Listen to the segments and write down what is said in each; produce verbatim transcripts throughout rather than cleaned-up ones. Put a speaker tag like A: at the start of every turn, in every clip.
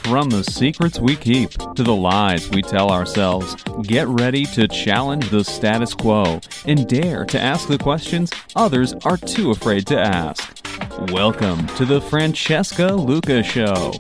A: From the secrets we keep to the lies we tell ourselves, get ready to challenge the status quo and dare to ask the questions others are too afraid to ask. Welcome to the Francesca Luca Show.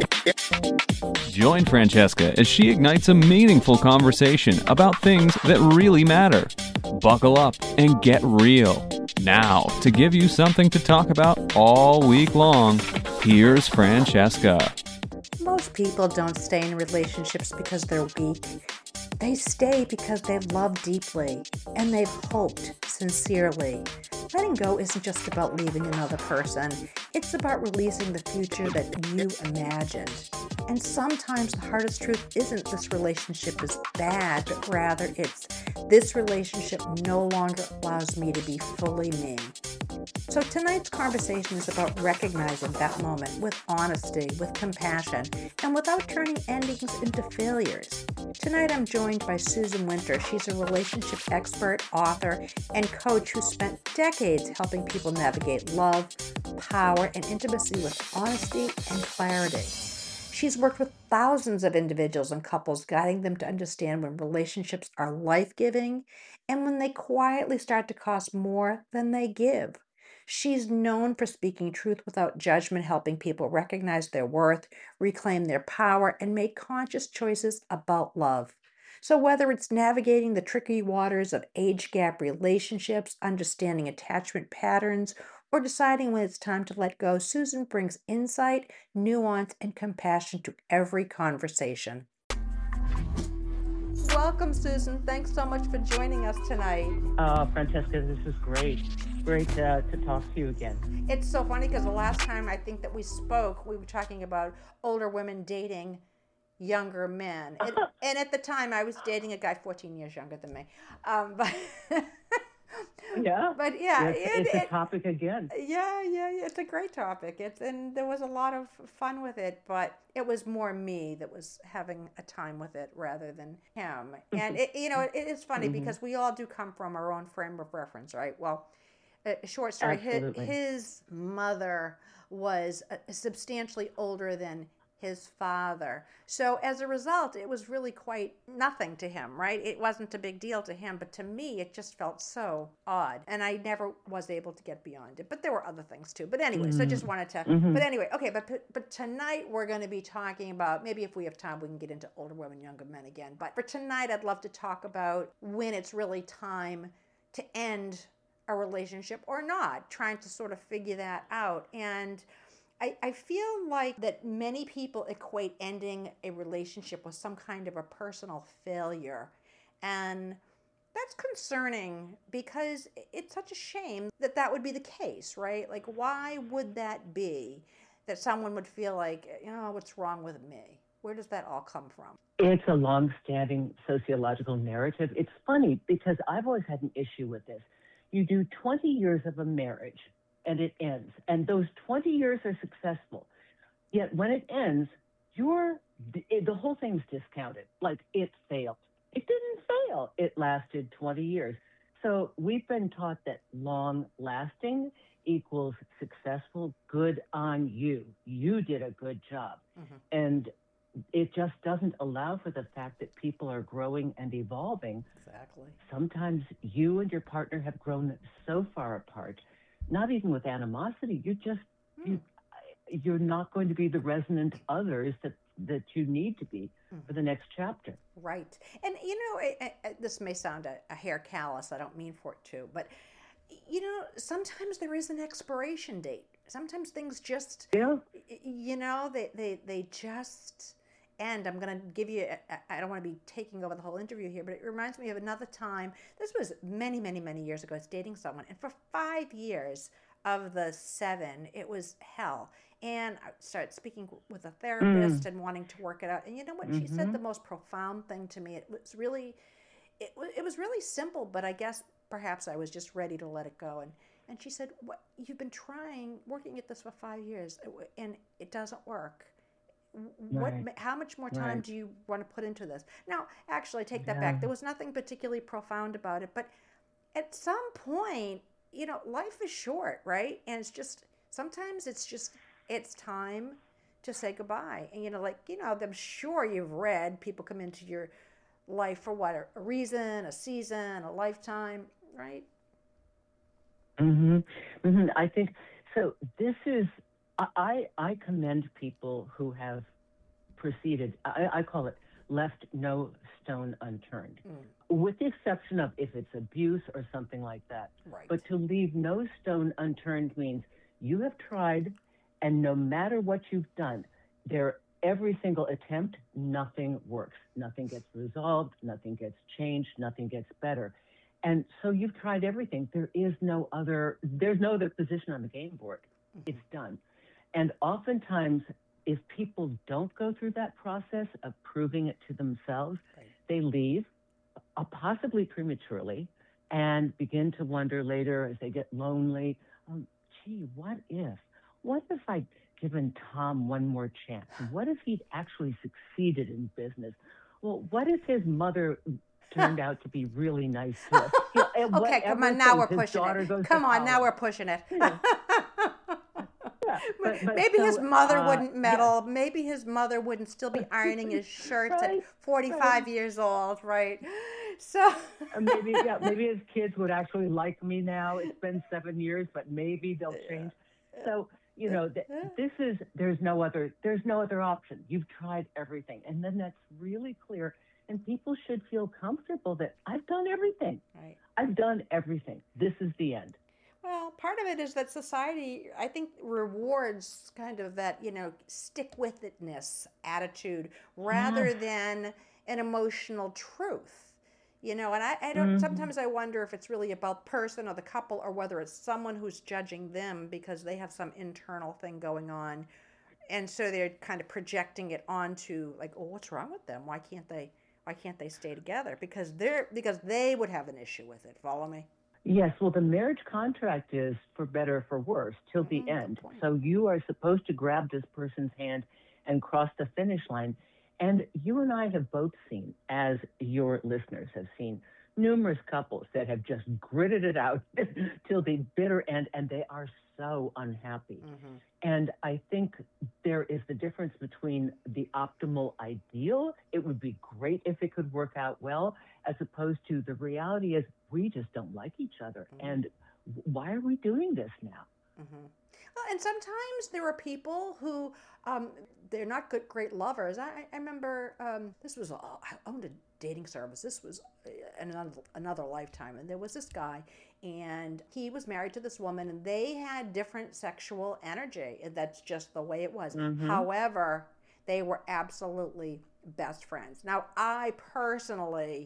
A: Join Francesca as she ignites a meaningful conversation about things that really matter. Buckle up and get real. Now, to give you something to talk about all week long, here's Francesca.
B: Most people don't stay in relationships because they're weak. They stay because they've loved deeply and they've hoped sincerely. Letting go isn't just about leaving another person. It's about releasing the future that you imagined. And sometimes the hardest truth isn't this relationship is bad, but rather it's this relationship no longer allows me to be fully me. So tonight's conversation is about recognizing that moment with honesty, with compassion, and without turning endings into failures. Tonight I'm joined by Susan Winter. She's a relationship expert, author, and coach who spent decades helping people navigate love, power, and intimacy with honesty and clarity. She's worked with thousands of individuals and couples, guiding them to understand when relationships are life-giving and when they quietly start to cost more than they give. She's known for speaking truth without judgment, helping people recognize their worth, reclaim their power, and make conscious choices about love. So whether it's navigating the tricky waters of age gap relationships, understanding attachment patterns, or deciding when it's time to let go, Susan brings insight, nuance, and compassion to every conversation. Welcome, Susan. Thanks so much for joining us tonight.
C: Uh, Francesca, this is great. Great uh, to talk to you again.
B: It's so funny because the last time I think that we spoke, we were talking about older women dating younger men. And, and at the time, I was dating a guy fourteen years younger than me. Um, but
C: yeah,
B: but yeah,
C: it's,
B: it,
C: it's
B: it,
C: a topic again.
B: Yeah, yeah, yeah. It's a great topic. It's and there was a lot of fun with it, but it was more me that was having a time with it rather than him. And it, you know, it, it is funny mm-hmm. because we all do come from our own frame of reference, right? Well, a short story. His, his mother was uh, substantially older than his father. So as a result, it was really quite nothing to him, right? It wasn't a big deal to him, but to me, it just felt so odd. And I never was able to get beyond it. But there were other things too. But anyway, mm-hmm. so I just wanted to, mm-hmm. but anyway, okay, but but tonight we're going to be talking about, maybe if we have time, we can get into older women, younger men again. But for tonight, I'd love to talk about when it's really time to end a relationship or not, trying to sort of figure that out. And I, I feel like that many people equate ending a relationship with some kind of a personal failure. And that's concerning because it's such a shame that that would be the case, right? Like, why would that be that someone would feel like, you know, what's wrong with me? Where does that all come from?
C: It's a long-standing sociological narrative. It's funny because I've always had an issue with this. You do twenty years of a marriage and it ends. And those twenty years are successful. Yet when it ends, you're, the whole thing's discounted. Like it failed. It didn't fail. It lasted twenty years. So we've been taught that long lasting equals successful. Good on you. You did a good job. Mm-hmm. And it just doesn't allow for the fact that people are growing and evolving.
B: Exactly.
C: Sometimes you and your partner have grown so far apart, not even with animosity. You're just, mm. you, you're not going to be the resonant others that, that you need to be mm. for the next chapter.
B: Right. And, you know, it, it, this may sound a, a hair callous. I don't mean for it to, but, you know, sometimes there is an expiration date. Sometimes things just,
C: yeah.
B: you know, they, they, they just... And I'm going to give you, I don't want to be taking over the whole interview here, but it reminds me of another time. This was many, many, many years ago. I was dating someone. And for five years of the seven, it was hell. And I started speaking with a therapist mm. and wanting to work it out. And you know what? Mm-hmm. She said the most profound thing to me. It was really, it, it was really simple, but I guess perhaps I was just ready to let it go. And, and she said, "What you've been trying, working at this for five years, and it doesn't work. What?
C: Right.
B: How much more time
C: Right.
B: do you want to put into this?" Now, actually, I take that
C: Yeah.
B: back. There was nothing particularly profound about it, but at some point, you know, life is short, right? And it's just sometimes it's just it's time to say goodbye. And, you know, like, you know, I'm sure you've read people come into your life for what? A reason, a season, a lifetime, right?
C: Mm-hmm. Mm-hmm. I think so. This is, I, I commend people who have proceeded, I, I call it left no stone unturned, mm. with the exception of if it's abuse or something like that.
B: Right.
C: But to leave no stone unturned means you have tried, and no matter what you've done, there every single attempt, nothing works. Nothing gets resolved, nothing gets changed, nothing gets better. And so you've tried everything. There is no other, there's no other position on the game board. Mm-hmm. It's done. And oftentimes, if people don't go through that process of proving it to themselves, right. they leave, uh, possibly prematurely, and begin to wonder later as they get lonely, um, gee, what if? What if I'd given Tom one more chance? What if he'd actually succeeded in business? Well, what if his mother turned out to be really nice to us? You know,
B: okay, come on, now we're pushing it. Come on, now we're pushing it.
C: Yeah. Yeah, but, but
B: maybe
C: so,
B: his mother
C: uh,
B: wouldn't meddle.
C: Yeah.
B: Maybe his mother wouldn't still be ironing his shirts
C: right,
B: at forty-five
C: right.
B: years old, right? So
C: maybe, yeah, maybe his kids would actually like me now. It's been seven years, but maybe they'll change. So you know, th- this is there's no other there's no other option. You've tried everything, and then that's really clear. And people should feel comfortable that I've done everything.
B: Right.
C: I've done everything. This is the end.
B: Well, part of it is that society, I think, rewards kind of that, you know, stick-with-itness attitude rather
C: Yes.
B: than an emotional truth. You know, and I, I don't,
C: Mm-hmm.
B: sometimes I wonder if it's really about person or the couple or whether it's someone who's judging them because they have some internal thing going on. And so they're kind of projecting it onto like, oh, what's wrong with them? Why can't they, why can't they stay together? Because they're, because they would have an issue with it. Follow me?
C: Yes, well, the marriage contract is for better or for worse till the
B: Mm, good
C: end.
B: point.
C: So you are supposed to grab this person's hand and cross the finish line. And you and I have both seen, as your listeners have seen, numerous couples that have just gritted it out till the bitter end, and they are so unhappy.
B: Mm-hmm.
C: And I think there is the difference between the optimal ideal, it would be great if it could work out well, as opposed to the reality is we just don't like each other. Mm-hmm. And why are we doing this now?
B: Mm-hmm. Well, and sometimes there are people who, um, they're not good, great lovers. I, I remember um, this was, I owned a dating service. This was another, another lifetime. And there was this guy, and he was married to this woman, and they had different sexual energy. And that's just the way it was. Mm-hmm. However, they were absolutely best friends. Now, I personally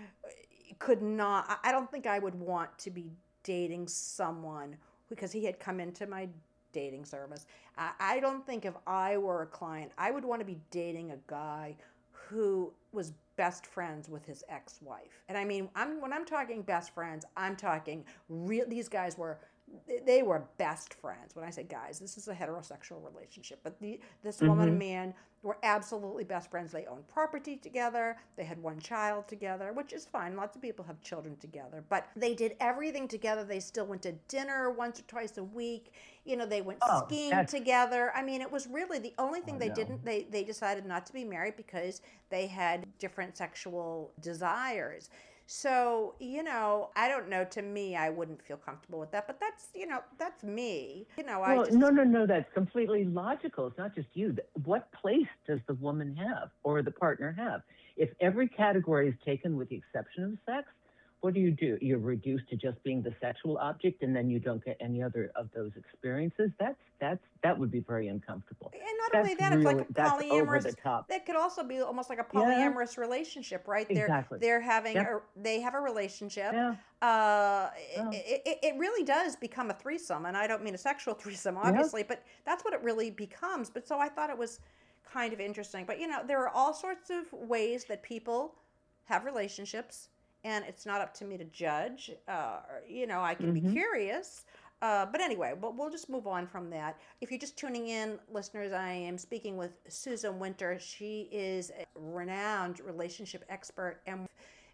B: could not, I don't think I would want to be dating someone because he had come into my dating service. I, I don't think if I were a client, I would want to be dating a guy who was best friends with his ex-wife. And I mean, I'm when I'm talking best friends, I'm talking real, these guys were, they were best friends. When I say guys, this is a heterosexual relationship, but the, this mm-hmm. woman and man were absolutely best friends. They owned property together. They had one child together, which is fine. Lots of people have children together, but they did everything together. They still went to dinner once or twice a week. You know, they went
C: oh,
B: skiing
C: that's...
B: together. I mean, it was really the only thing
C: oh,
B: they
C: no.
B: didn't, they, they decided not to be married because they had different sexual desires. So, you know, I don't know. To me, I wouldn't feel comfortable with that. But that's, you know, that's me. You know, I
C: well,
B: just...
C: no, no, no. That's completely logical. It's not just you. What place does the woman have or the partner have? If every category is taken with the exception of sex, what do you do? You're reduced to just being the sexual object, and then you don't get any other of those experiences. That's that's that would be very uncomfortable.
B: And not
C: that's
B: only that,
C: really,
B: it's like a
C: that's
B: polyamorous.
C: over the top.
B: That could also be almost like a polyamorous yeah. relationship, right?
C: Exactly.
B: They're they're having
C: yep.
B: a, they have a relationship.
C: Yeah.
B: Uh,
C: yeah.
B: it, it it really does become a threesome, and I don't mean a sexual threesome, obviously, yep. but that's what it really becomes. But so I thought it was kind of interesting. But you know, there are all sorts of ways that people have relationships. And it's not up to me to judge. Uh, you know, I can mm-hmm. be curious. Uh, but anyway, but we'll just move on from that. If you're just tuning in, listeners, I am speaking with Susan Winter. She is a renowned relationship expert. And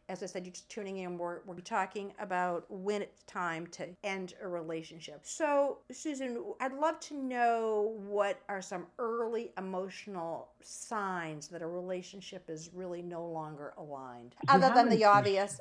B: as I said, you're just tuning in, we're, we're talking about when it's time to end a relationship. So, Susan, I'd love to know what are some early emotional signs that a relationship is really no longer aligned,
C: You
B: other than
C: haven't-
B: the obvious.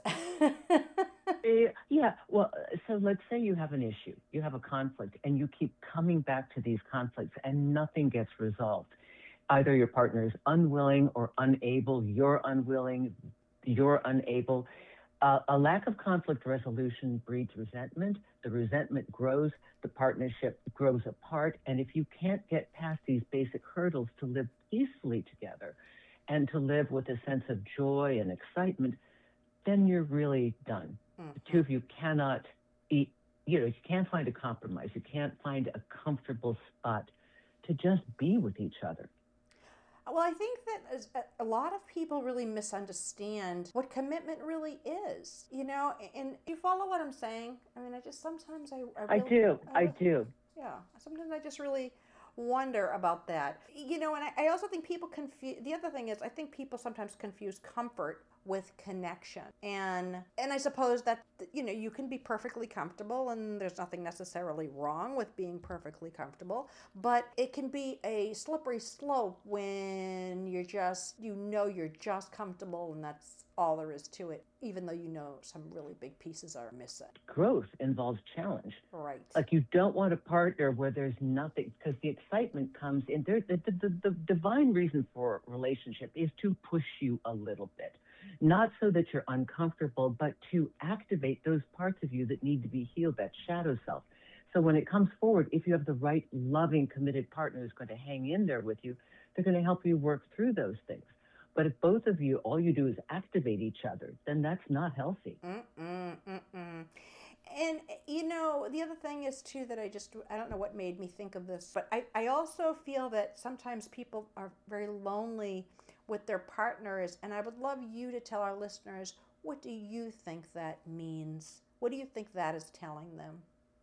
C: Uh, yeah, well, so let's say you have an issue, you have a conflict, and you keep coming back to these conflicts and nothing gets resolved. Either your partner is unwilling or unable, you're unwilling, you're unable. Uh, a lack of conflict resolution breeds resentment. The resentment grows, the partnership grows apart, and if you can't get past these basic hurdles to live peacefully together and to live with a sense of joy and excitement, then you're really done.
B: Mm-hmm.
C: The two of you cannot eat, you know, you can't find a compromise. You can't find a comfortable spot to just be with each other.
B: Well, I think that as- a lot of people really misunderstand what commitment really is, you know, and you follow what I'm saying? I mean, I just sometimes I I,
C: I
B: really,
C: do, I
B: really-
C: do.
B: Yeah, sometimes I just really wonder about that. You know, and I, I also think people confuse, the other thing is I think people sometimes confuse comfort with connection. And and I suppose that, you know, you can be perfectly comfortable and there's nothing necessarily wrong with being perfectly comfortable, but it can be a slippery slope when you're just, you know, you're just comfortable and that's all there is to it, even though you know some really big pieces are missing.
C: Growth involves challenge.
B: Right.
C: Like you don't want a partner where there's nothing, because the excitement comes in. There, the, the, the, the divine reason for a relationship is to push you a little bit. Not so that you're uncomfortable, but to activate those parts of you that need to be healed, that shadow self. So when it comes forward, if you have the right, loving, committed partner who's going to hang in there with you, they're going to help you work through those things. But if both of you, all you do is activate each other, then that's not healthy.
B: Mm-mm, mm-mm. And, you know, the other thing is, too, that I just, I don't know what made me think of this, but I, I also feel that sometimes people are very lonely with their partners, and I would love you to tell our listeners, what do you think that means? What do you think that is telling them?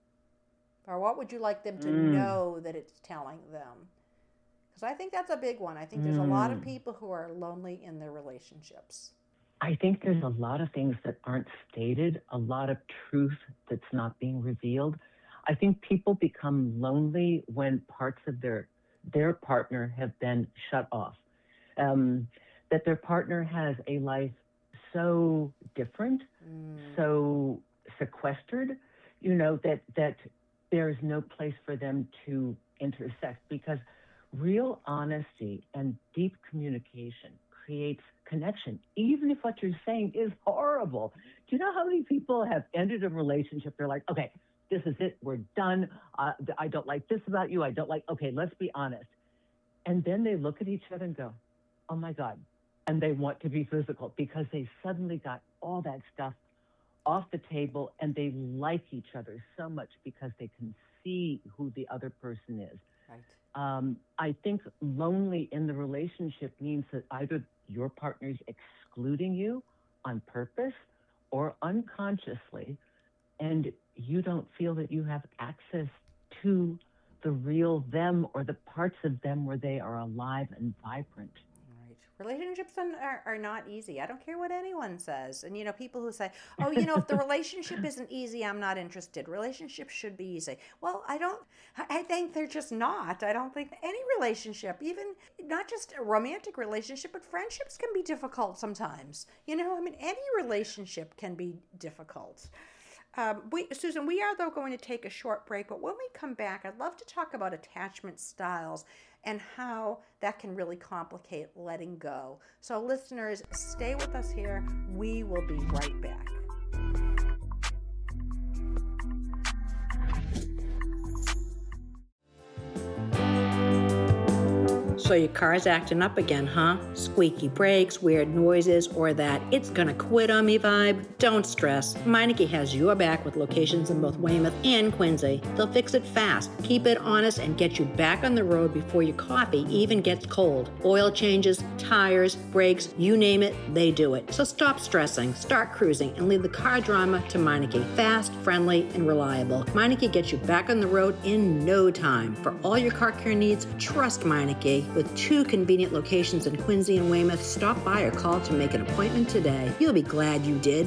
B: Or what would you like them to
C: Mm.
B: know that it's telling them? Because I think that's a big one. I think there's a lot of
C: Mm.
B: people who are lonely in their relationships.
C: I think there's a lot of things that aren't stated, a lot of truth that's not being revealed. I think people become lonely when parts of their their partner have been shut off. Um, that their partner has a life so different,
B: Mm.
C: so sequestered, you know, that that there's no place for them to intersect, because real honesty and deep communication creates connection, even if what you're saying is horrible. Do you know how many people have ended a relationship? They're like, okay, this is it. We're done. Uh, I don't like this about you. I don't like, okay, let's be honest. And then they look at each other and go, oh my God. And they want to be physical because they suddenly got all that stuff off the table and they like each other so much because they can see who the other person is.
B: Right.
C: Um, I think lonely in the relationship means that either your partner's excluding you on purpose or unconsciously, and you don't feel that you have access to the real them or the parts of them where they are alive and vibrant.
B: Right. Relationships are, are not easy. I don't care what anyone says. And, you know, people who say, oh, you know, if the relationship isn't easy, I'm not interested. Relationships should be easy. Well, I don't, I think they're just not. I don't think any relationship, even not just a romantic relationship, but friendships can be difficult sometimes. You know, I mean, any relationship can be difficult. Um, we, Susan, we are, though, going to take a short break, but when we come back, I'd love to talk about attachment styles and how that can really complicate letting go. So, listeners, stay with us here. We will be right back. So your car's acting up again, huh? Squeaky brakes, weird noises, or that it's gonna quit on me vibe? Don't stress. Meineke has your back with locations in both Weymouth and Quincy. They'll fix it fast, keep it honest, and get you back on the road before your coffee even gets cold. Oil changes, tires, brakes, you name it, they do it. So stop stressing, start cruising, and leave the car drama to Meineke. Fast, friendly, and reliable. Meineke gets you back on the road in no time. For all your car care needs, trust Meineke. With two convenient locations in Quincy and Weymouth, stop by or call to make an appointment today. You'll be glad you did.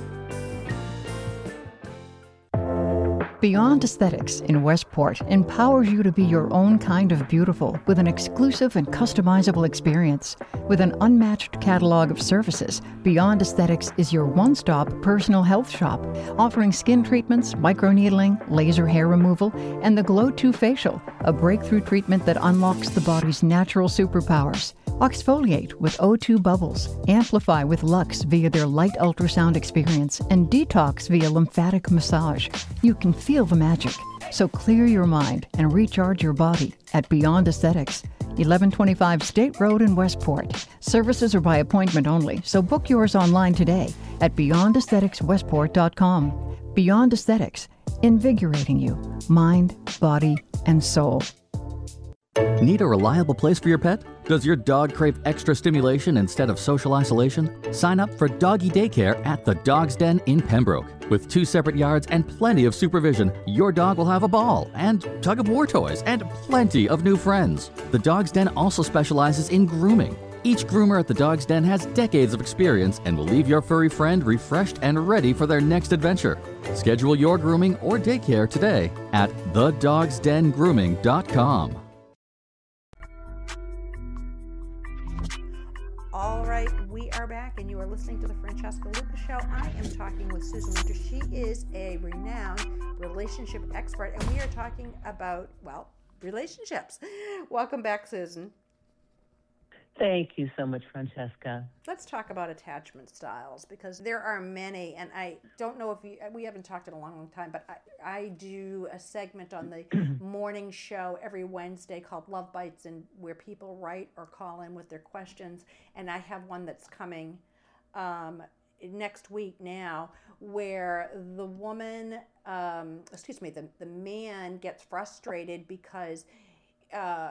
D: Beyond Aesthetics in Westport empowers you to be your own kind of beautiful with an exclusive and customizable experience. With an unmatched catalog of services, Beyond Aesthetics is your one-stop personal health shop, offering skin treatments, microneedling, laser hair removal, and the Glow two Facial, a breakthrough treatment that unlocks the body's natural superpowers. Exfoliate with O two Bubbles, amplify with Lux via their light ultrasound experience, and detox via lymphatic massage. You can feel the magic. So clear your mind and recharge your body at Beyond Aesthetics, eleven twenty-five State Road in Westport. Services are by appointment only, so book yours online today at beyond aesthetics westport dot com. Beyond Aesthetics, invigorating you, mind, body, and soul.
E: Need a reliable place for your pet? Does your dog crave extra stimulation instead of social isolation? Sign up for doggy daycare at the Dog's Den in Pembroke. With two separate yards and plenty of supervision, your dog will have a ball and tug-of-war toys and plenty of new friends. The Dog's Den also specializes in grooming. Each groomer at the Dog's Den has decades of experience and will leave your furry friend refreshed and ready for their next adventure. Schedule your grooming or daycare today at the dogs den grooming dot com.
B: All right, we are back, and you are listening to the Francesca Lucas Show. I am talking with Susan Winter. She is a renowned relationship expert, and we are talking about, well, relationships. Welcome back, Susan.
C: Thank you so much, Francesca.
B: Let's talk about attachment styles, because there are many, and I don't know if you, we haven't talked in a long, long time, but I, I do a segment on the morning show every Wednesday called Love Bites, and where people write or call in with their questions, and I have one that's coming um, next week now, where the woman, um, excuse me, the, the man gets frustrated because uh,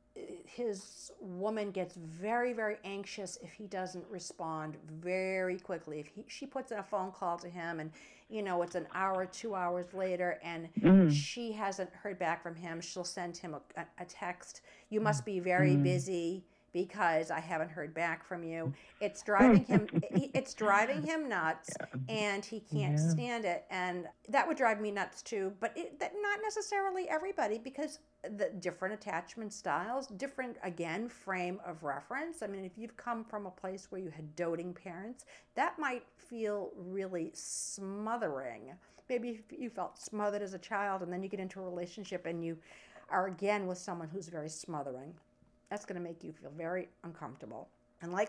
B: his woman gets very, very anxious if he doesn't respond very quickly. If he, she puts in a phone call to him and, you know, it's an hour, two hours later, and mm. she hasn't heard back from him, she'll send him a, a text. You must be very mm. busy because I haven't heard back from you. It's driving him, it's driving him nuts, and he can't yeah. stand it. And that would drive me nuts too, but it, that not necessarily everybody, because the different attachment styles, different, again, frame of reference. I mean, if you've come from a place where you had doting parents, that might feel really smothering. Maybe you felt smothered as a child, and then you get into a relationship and you are again with someone who's very smothering. That's going to make you feel very uncomfortable. And like,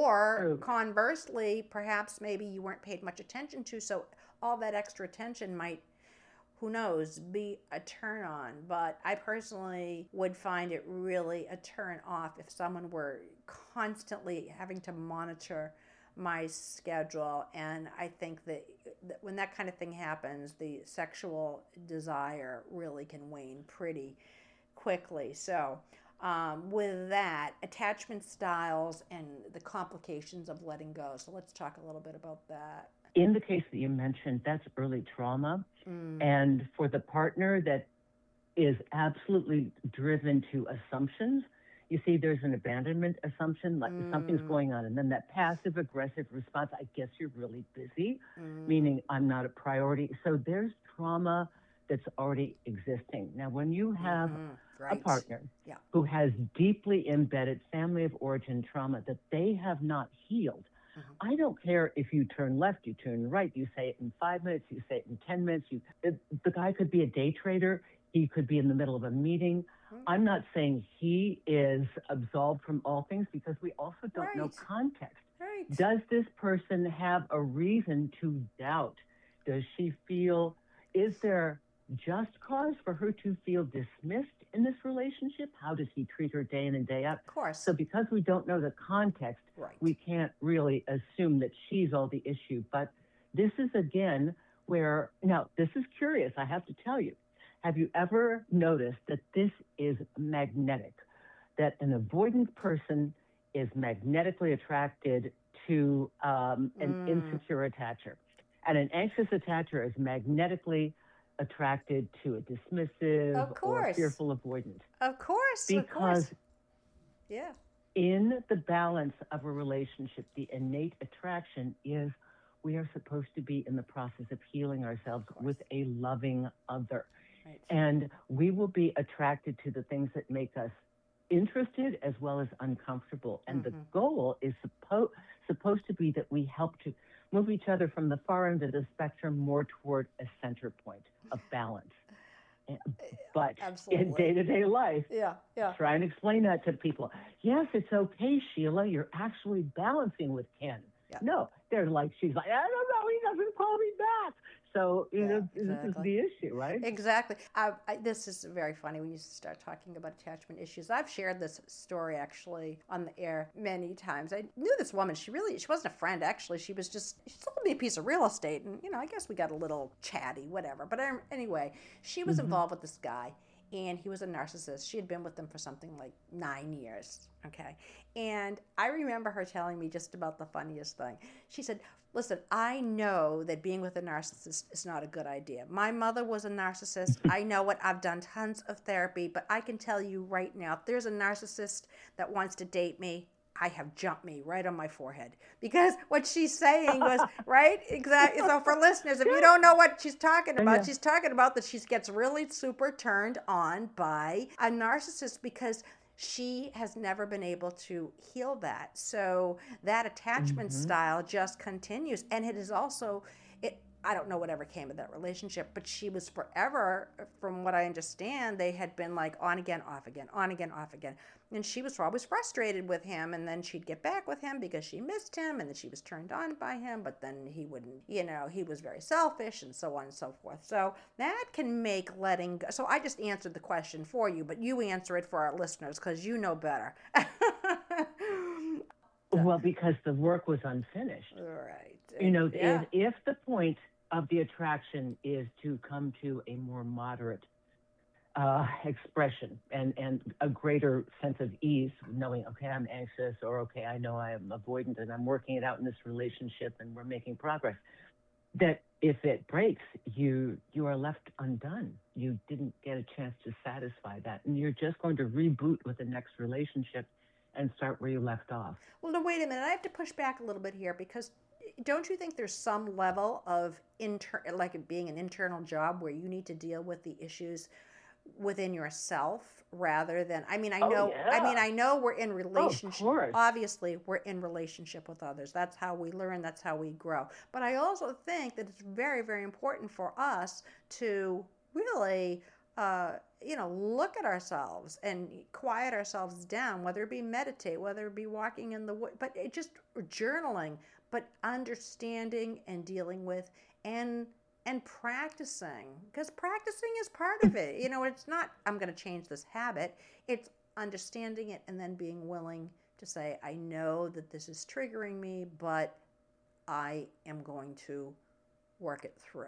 B: or conversely, perhaps maybe you weren't paid much attention to, so all that extra attention might, who knows, be a turn on. But I personally would find it really a turn off if someone were constantly having to monitor my schedule. And I think that, that when that kind of thing happens, the sexual desire really can wane pretty quickly. So um, with that, attachment styles and the complications of letting go. So let's talk a little bit about that.
C: In the case that you mentioned, that's early trauma. Mm. And for the partner that is absolutely driven to assumptions, you see, there's an abandonment assumption, like mm. something's going on. And then that passive aggressive response, I guess you're really busy, mm. meaning I'm not a priority. So there's trauma that's already existing. Now, when you have mm-hmm. right. a partner yeah. who has deeply embedded family of origin trauma that they have not healed, mm-hmm. I don't care if you turn left, you turn right, you say it in five minutes, you say it in ten minutes. You, it, the guy could be a day trader. He could be in the middle of a meeting. Mm-hmm. I'm not saying he is absolved from all things, because we also don't right. know context.
B: Right.
C: Does this person have a reason to doubt? Does she feel, is there just cause for her to feel dismissed in this relationship? How does he treat her day in and day out?
B: Of course.
C: So because we don't know the context,
B: right.
C: we can't really assume that she's all the issue. But this is, again, where, now, this is curious, I have to tell you. Have you ever noticed that this is magnetic, that an avoidant person is magnetically attracted to um, an mm. insecure attacher, and an anxious attacher is magnetically attracted to a dismissive or fearful avoidant?
B: Of course.
C: Because
B: of course. Yeah.
C: In the balance of a relationship, the innate attraction is we are supposed to be in the process of healing ourselves with a loving other.
B: Right.
C: And we will be attracted to the things that make us interested as well as uncomfortable. And
B: Mm-hmm.
C: the goal is suppo- supposed to be that we help to move each other from the far end of the spectrum more toward a center point of balance. But
B: Absolutely.
C: in day-to-day life,
B: Yeah, yeah.
C: try and explain that to people. Yes, it's okay, Sheila. You're actually balancing with Ken.
B: Yeah.
C: No, they're like, she's like, I don't know. He doesn't call me back. So, you
B: Yeah,
C: know, this is
B: exactly.
C: the issue, right?
B: Exactly. I, I, this is very funny when you start talking about attachment issues. I've shared this story actually on the air many times. I knew this woman. She really, she wasn't a friend actually. She was just, she sold me a piece of real estate, and you know, I guess we got a little chatty, whatever. But I, anyway, she was
C: Mm-hmm.
B: involved with this guy, and he was a narcissist. She had been with him for something like nine years. Okay, and I remember her telling me just about the funniest thing. She said, listen, I know that being with a narcissist is not a good idea. My mother was a narcissist. I know it. I've done tons of therapy, but I can tell you right now, if there's a narcissist that wants to date me, I have jumped me right on my forehead. Because what she's saying was, right? Exactly. So for listeners, if you don't know what she's talking about,
C: Yeah.
B: she's talking about that she gets really super turned on by a narcissist because she has never been able to heal that. So that attachment
C: Mm-hmm.
B: style just continues. And it is also, it. I don't know whatever came of that relationship, but she was forever, from what I understand, they had been like on again, off again, on again, off again. And she was always frustrated with him, and then she'd get back with him because she missed him, and then she was turned on by him, but then he wouldn't, you know, he was very selfish and so on and so forth. So that can make letting go. So I just answered the question for you, but you answer it for our listeners because you know better.
C: Well, because the work was unfinished.
B: Right.
C: You know,
B: Yeah.
C: if, if the point of the attraction is to come to a more moderate uh, expression and, and a greater sense of ease, knowing, okay, I'm anxious, or okay, I know I am avoidant and I'm working it out in this relationship and we're making progress, that if it breaks, you you are left undone. You didn't get a chance to satisfy that. And you're just going to reboot with the next relationship and start where you left off.
B: Well, no, wait a minute. I have to push back a little bit here because don't you think there's some level of inter like it being an internal job where you need to deal with the issues within yourself rather than, I mean, I
C: Oh,
B: know,
C: yeah.
B: I mean, I know we're in relationship.
C: course.
B: Obviously, we're in relationship with others. That's how we learn. That's how we grow. But I also think that it's very, very important for us to really, uh, you know, look at ourselves and quiet ourselves down, whether it be meditate, whether it be walking in the wood, but it just journaling, but understanding and dealing with and and practicing, because practicing is part of it. You know, it's not, I'm going to change this habit. It's understanding it and then being willing to say, I know that this is triggering me, but I am going to work it through.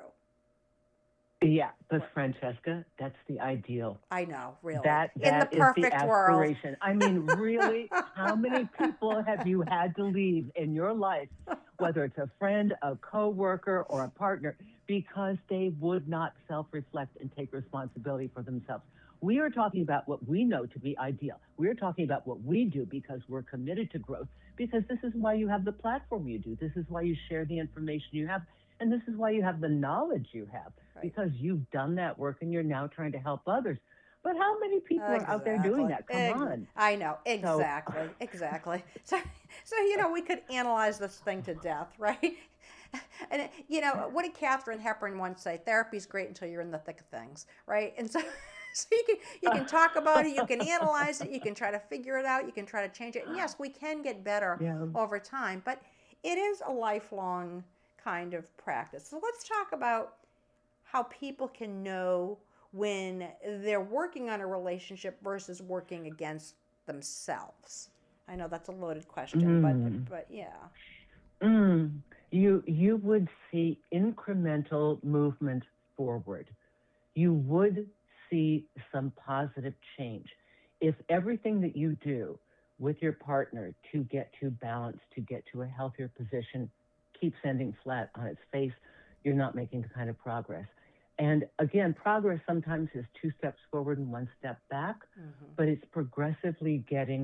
C: Yeah, but Francesca, that's the ideal.
B: I know, really.
C: That,
B: in the
C: that is
B: perfect
C: the
B: world.
C: aspiration. I mean, really, how many people have you had to leave in your life, whether it's a friend, a coworker, or a partner, because they would not self-reflect and take responsibility for themselves? We are talking about what we know to be ideal. We're talking about what we do because we're committed to growth, because this is why you have the platform you do. This is why you share the information you have. And this is why you have the knowledge you have,
B: Right.
C: because you've done that work and you're now trying to help others. But how many people are out there doing that? Come
B: Ex-
C: on.
B: I know, exactly, so. exactly. So, so, you know, we could analyze this thing to death, right? And, you know, what did Katharine Hepburn once say? Therapy's great until you're in the thick of things, right? And so, so you can you can talk about it, you can analyze it, you can try to figure it out, you can try to change it. And yes, we can get better
C: Yeah.
B: over time, but it is a lifelong kind of practice. So let's talk about how people can know when they're working on a relationship versus working against themselves. I know that's a loaded question,
C: Mm.
B: but but yeah.
C: Mm. You you would see incremental movement forward. You would see some positive change. If everything that you do with your partner to get to balance, to get to a healthier position, keeps ending flat on its face, you're not making the kind of progress. And again, progress sometimes is two steps forward and one step back,
B: Mm-hmm.
C: but it's progressively getting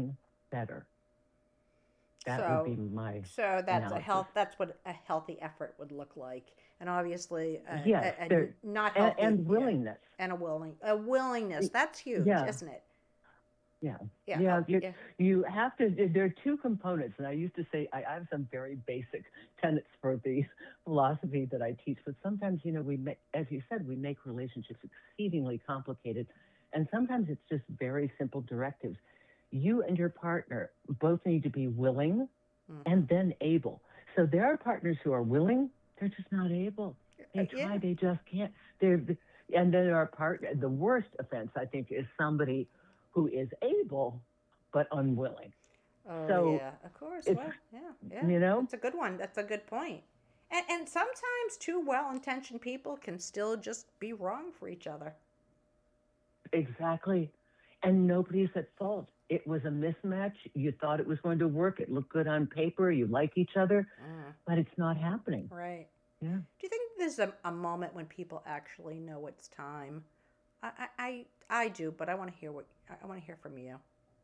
C: better. That
B: So,
C: would be my
B: so that's a
C: analysis.
B: health. That's what a healthy effort would look like, and obviously, a,
C: Yes,
B: a, a
C: there
B: not
C: and,
B: healthy,
C: and
B: yeah,
C: willingness.
B: and a willing, a willingness.
C: Y-
B: That's huge,
C: Yeah,
B: isn't it?
C: yeah,
B: Yeah.
C: yeah.
B: Oh,
C: You
B: yeah.
C: you have to. There are two components, and I used to say I, I have some very basic tenets for the philosophy that I teach. But sometimes, you know, we make, as you said, we make relationships exceedingly complicated, and sometimes it's just very simple directives. You and your partner both need to be willing
B: Mhm.
C: and then able. So there are partners who are willing, they're just not able.
B: Uh,
C: They try,
B: yeah.
C: they just can't. They're, and then there are part. The worst offense, I think, is somebody who is able but unwilling.
B: Oh,
C: So
B: yeah. Of course.
C: it's,
B: Well, yeah, yeah.
C: you know,
B: That's a good one. That's a good point. And and sometimes two well-intentioned people can still just be wrong for each other.
C: exactly. And nobody's at fault. It was a mismatch. You thought it was going to work. It looked good on paper. You like each other,
B: Mm,
C: but it's not happening.
B: right.
C: Yeah.
B: Do you think there's a, a moment when people actually know it's time? I I I, I do, but I want to hear what I, I want to hear from you.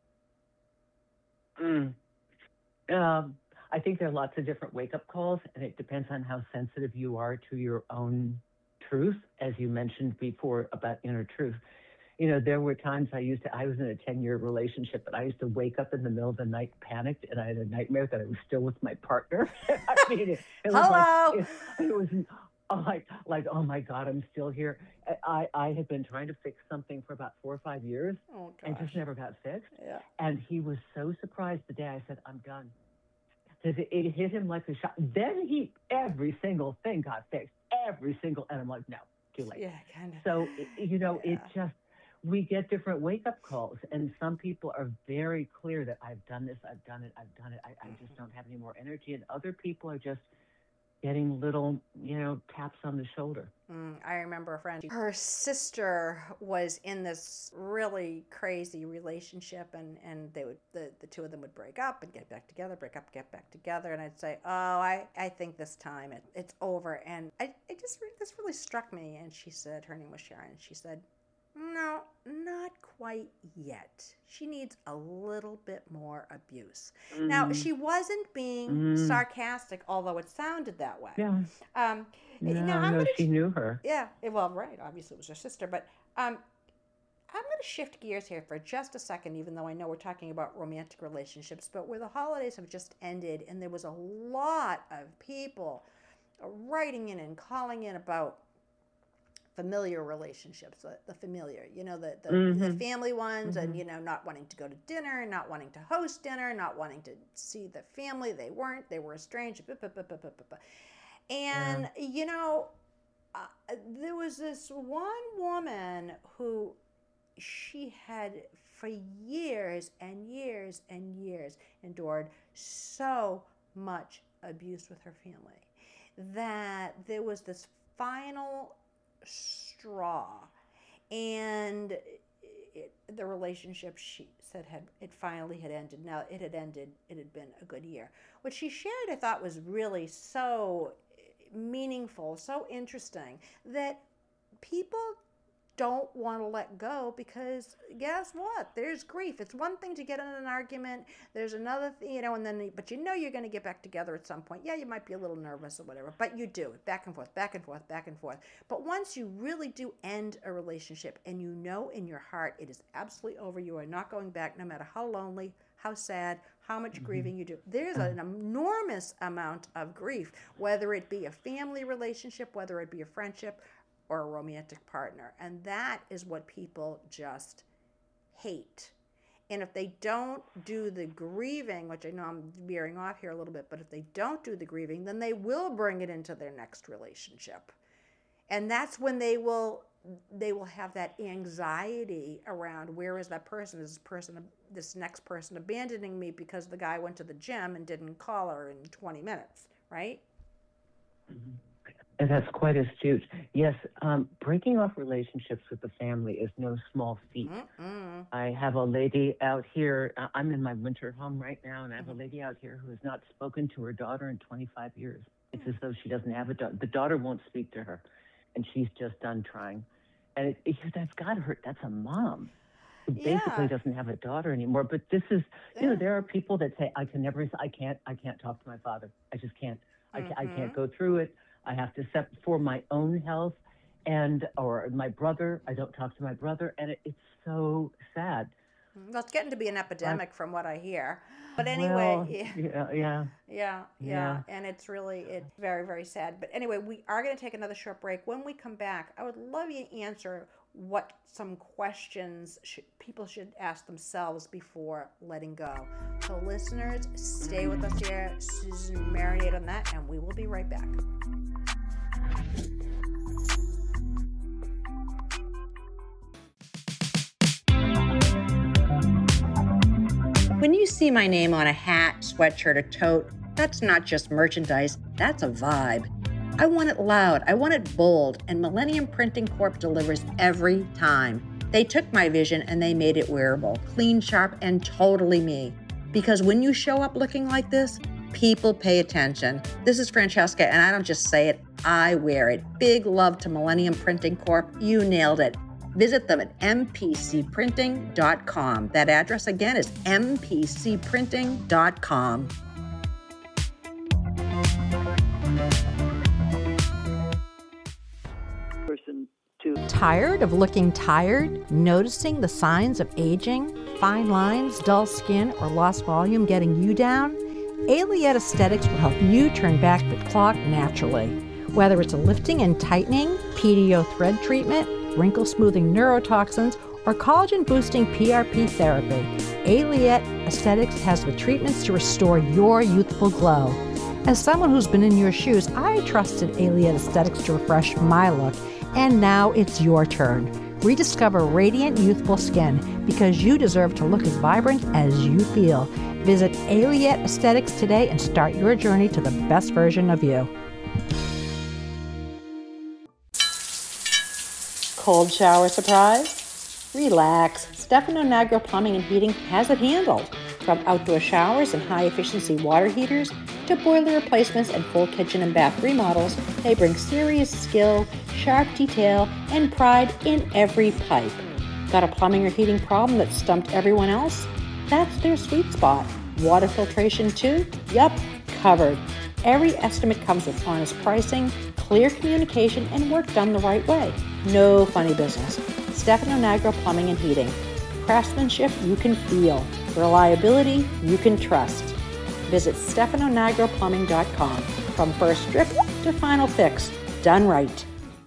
C: Mm. Um, I think there are lots of different wake-up calls, and it depends on how sensitive you are to your own truth, as you mentioned before about inner truth. You know, there were times I used to, I was in a ten-year relationship, but I used to wake up in the middle of the night panicked, and I had a nightmare that I was still with my partner. I mean, it, it was like,
B: Hello.
C: it, it was oh, like, like, oh my God, I'm still here. I, I had been trying to fix something for about four or five years
B: Oh
C: and
B: gosh.
C: just never got fixed.
B: Yeah.
C: And he was so surprised the day I said, I'm done. Because it, it hit him like a shot. Then he, every single thing got fixed. Every single, and I'm like, no, too late.
B: Yeah, kind of.
C: So, it- you know, it
B: Yeah.
C: just, we get different wake-up calls. And some people are very clear that I've done this, I've done it, I've done it. I, I just don't have any more energy. And other people are just getting little, you know, taps on the shoulder.
B: Mm, I remember a friend. Her sister was in this really crazy relationship, and, and they would the, the two of them would break up and get back together, break up, get back together, and I'd say, oh, I, I think this time it, it's over. And I it just this really struck me. And she said, her name was Sharon. And she said, no, not quite yet. She needs a little bit more abuse. Mm-hmm. Now, she wasn't being mm-hmm. sarcastic, although it sounded that way.
C: Yeah.
B: Um,
C: no,
B: now, I'm
C: no,
B: gonna,
C: she knew her.
B: Yeah, well, right. Obviously, it was her sister. But um, I'm going to shift gears here for just a second, even though I know we're talking about romantic relationships, but where the holidays have just ended, and there was a lot of people writing in and calling in about familiar relationships, the, the familiar, you know, the the, mm-hmm. the family ones, mm-hmm. and, you know, not wanting to go to dinner, not wanting to host dinner, not wanting to see the family. They weren't, they were estranged. Blah, blah, blah, blah, blah, blah. And, yeah. you know, uh, there was this one woman who she had for years and years and years endured so much abuse with her family that there was this final straw, and it, the relationship, she said, had it finally had ended. Now it had ended. It had been a good year. What she shared, I thought, was really so meaningful, so interesting, that people don't want to let go, because guess what? There's grief. It's one thing to get in an argument. There's another thing, you know, and then, but you know you're going to get back together at some point. Yeah, you might be a little nervous or whatever, but you do. Back and forth, back and forth, back and forth. But once you really do end a relationship, and you know in your heart it is absolutely over, you are not going back, no matter how lonely, how sad, how much mm-hmm. grieving you do. There's an enormous amount of grief, whether it be a family relationship, whether it be a friendship, or a romantic partner. And that is what people just hate. And if they don't do the grieving, which I know I'm veering off here a little bit, but if they don't do the grieving, then they will bring it into their next relationship. And that's when they will they will have that anxiety around, where is that person? Is this person, this next person abandoning me because the guy went to the gym and didn't call her in twenty minutes, right?
C: Mm-hmm. And that's quite astute. Yes, um, breaking off relationships with the family is no small feat. Mm-mm. I have a lady out here. Uh, I'm in my winter home right now, and I have mm-hmm. a lady out here who has not spoken to her daughter in twenty-five years. It's mm-hmm. as though she doesn't have a daughter. The daughter won't speak to her, and she's just done trying. And it, it, that's got to hurt. That's a mom. who
B: Yeah.
C: basically doesn't have a daughter anymore. But this is, you know,
B: Yeah.
C: there are people that say, I can never, I can't, I can't talk to my father. I just can't. I, ca- I can't go through it. I have to set for my own health, and or my brother. I don't talk to my brother, and it, it's so sad.
B: Well, it's getting to be an epidemic from what I hear. But anyway,
C: Well,
B: yeah.
C: yeah, yeah.
B: Yeah, yeah,
C: Yeah.
B: and it's really, it's very, very sad. But anyway, we are going to take another short break. When we come back, I would love you to answer what some questions should, people should ask themselves before letting go. So listeners, stay with us here. Susan, marinate on that, and we will be right back. When you see my name on a hat, sweatshirt, or tote, that's not just merchandise, that's a vibe. I want it loud, I want it bold, and Millennium Printing Corp delivers every time. They took my vision and they made it wearable, clean, sharp, and totally me. Because when you show up looking like this, people pay attention. This is Francesca, and I don't just say it, I wear it. Big love to Millennium Printing Corp. You nailed it. Visit them at m p c printing dot com. That address again is m p c printing dot com.
C: Person to
F: Tired of looking tired? Noticing the signs of aging? Fine lines, dull skin, or lost volume getting you down? Aliette Aesthetics will help you turn back the clock naturally. Whether it's a lifting and tightening, P D O thread treatment, wrinkle smoothing neurotoxins, or collagen boosting P R P therapy, Aliette Aesthetics has the treatments to restore your youthful glow. As someone who's been in your shoes, I trusted Aliette Aesthetics to refresh my look, and now it's your turn. Rediscover radiant, youthful skin because you deserve to look as vibrant as you feel. Visit Aliette Aesthetics today and start your journey to the best version of you. Cold shower surprise? Relax. Stefano Nagro Plumbing and Heating has it handled. From outdoor showers and high-efficiency water heaters to boiler replacements and full kitchen and bath remodels, they bring serious skill, sharp detail, and pride in every pipe. Got a plumbing or heating problem that stumped everyone else? That's their sweet spot. Water filtration too? Yup, covered. Every estimate comes with honest pricing, clear communication, and work done the right way. No funny business. Stefano Nagro Plumbing and Heating. Craftsmanship you can feel. Reliability you can trust. Visit stefano nagro plumbing dot com. From first strip to final fix, done right.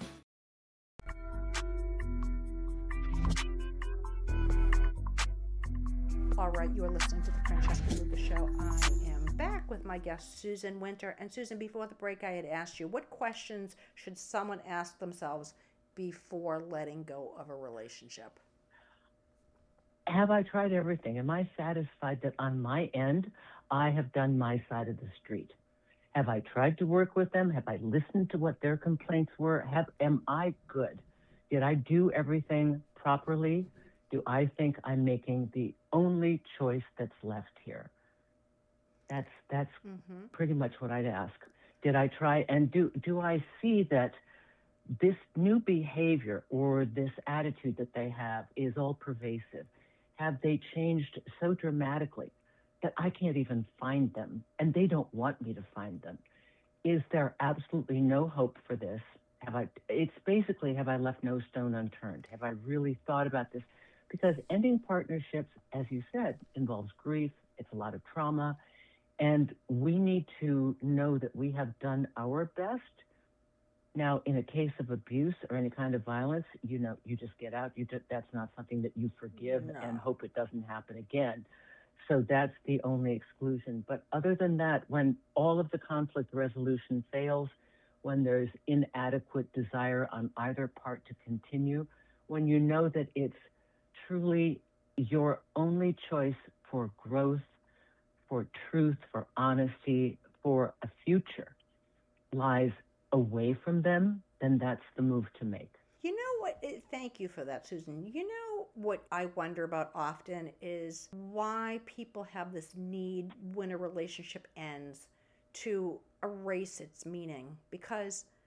B: All right, you are listening to the Francesca Lucas Show. I am back with my guest, Susan Winter. And Susan, before the break, I had asked you, what questions should someone ask themselves before letting go of a relationship?
C: have I tried everything? Am I satisfied that on my end, I have done my side of the street? Have I tried to work with them? Have I listened to what their complaints were? Have, am I good? Did I do everything properly? Do I think I'm making the only choice that's left here? That's that's mm-hmm. pretty much what I'd ask. Did I try, and do do I see that this new behavior or this attitude that they have is all pervasive? Have they changed so dramatically that I can't even find them, and they don't want me to find them? Is there absolutely no hope for this? Have I? It's basically, have I left no stone unturned? Have I really thought about this? Because ending partnerships, as you said, involves grief. It's a lot of trauma. And we need to know that we have done our best. Now, in a case of abuse or any kind of violence, you know, you just get out. You just, that's not something that you forgive no. and hope it doesn't happen again. So that's the only exclusion. But other than that, when all of the conflict resolution fails, when there's inadequate desire on either part to continue, when you know that it's truly your only choice for growth, for truth, for honesty, for a future lies away from them, then that's the move to make.
B: You know what? Thank you for that, Susan. You know what I wonder about often is why people have this need when a relationship ends to erase its meaning. Because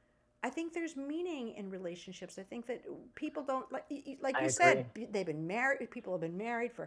B: I think there's meaning in relationships. I think that people don't, like, like you
C: I
B: said,
C: agree.
B: they've been married, people have been married for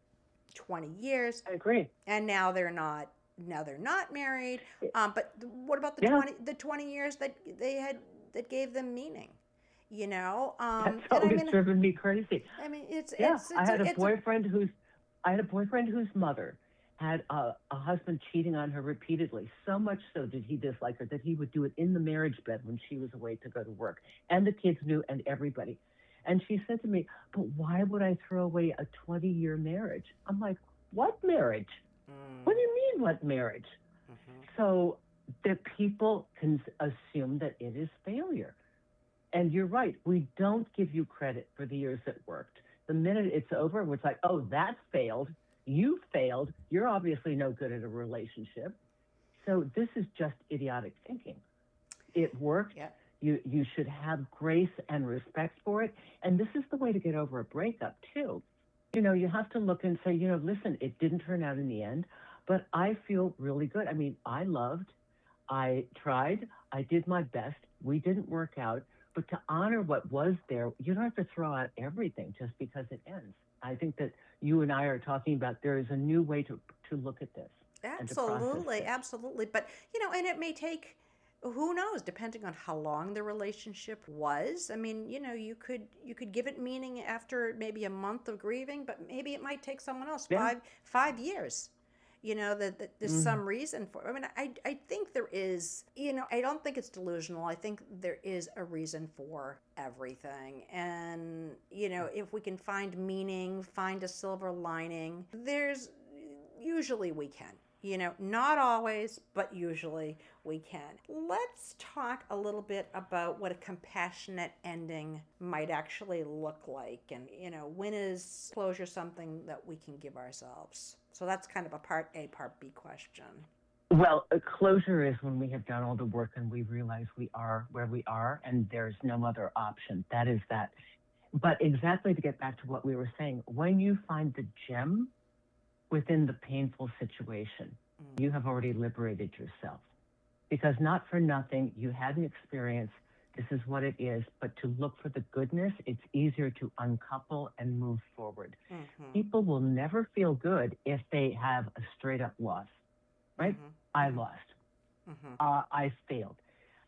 B: twenty years,
C: I agree.
B: and now they're not, now they're not married. Um, but what about the
C: Yeah.
B: twenty, the twenty years that they had, that gave them meaning? You know, um,
C: That's
B: and I
C: always
B: mean,
C: driven me crazy.
B: I mean, it's,
C: Yeah,
B: it's, it's,
C: I had a
B: it's
C: boyfriend who's, I had a boyfriend whose mother had a, a husband cheating on her repeatedly. So much so did he dislike her that he would do it in the marriage bed when she was away to go to work, and the kids knew, and everybody. And she said to me, "But why would I throw away a twenty-year marriage?" I'm like, "What marriage?
B: Mm.
C: What do you mean, what marriage?"
B: Mm-hmm.
C: So that people can assume that it is failure. And you're right. We don't give you credit for the years that worked. The minute it's over, it's like, "Oh, that failed. You failed. You're obviously no good at a relationship." So this is just idiotic thinking. It worked.
B: Yeah.
C: You you should have grace and respect for it. And this is the way to get over a breakup, too. You know, you have to look and say, you know, listen, it didn't turn out in the end, but I feel really good. I mean, I loved, I tried, I did my best. We didn't work out. But to honor what was there, you don't have to throw out everything just because it ends. I think that you and I are talking about there is a new way to to look at this.
B: Absolutely, absolutely. But, you know, and it may take, who knows, depending on how long the relationship was. I mean, you know, you could you could give it meaning after maybe a month of grieving, but maybe it might take someone else
C: Yeah.
B: five five years. You know, that, that there's
C: Mm.
B: some reason for it. I mean, I, I think there is, you know, I don't think it's delusional. I think there is a reason for everything. And, you know, if we can find meaning, find a silver lining, there's, usually we can. You know, not always, but usually we can. Let's talk a little bit about what a compassionate ending might actually look like. And, you know, when is closure something that we can give ourselves? So that's kind of a part A, part B question.
C: Well, a closure is when we have done all the work and we realize we are where we are and there's no other option. That is that. But exactly to get back to what we were saying, when you find the gem within the painful situation, mm. you have already liberated yourself. Because not for nothing, you had an experience. This is what it is. But to look for the goodness, it's easier to uncouple and move forward. Mm-hmm. People will never feel good if they have a straight up loss, right? Mm-hmm. I lost. Mm-hmm. Uh, I failed.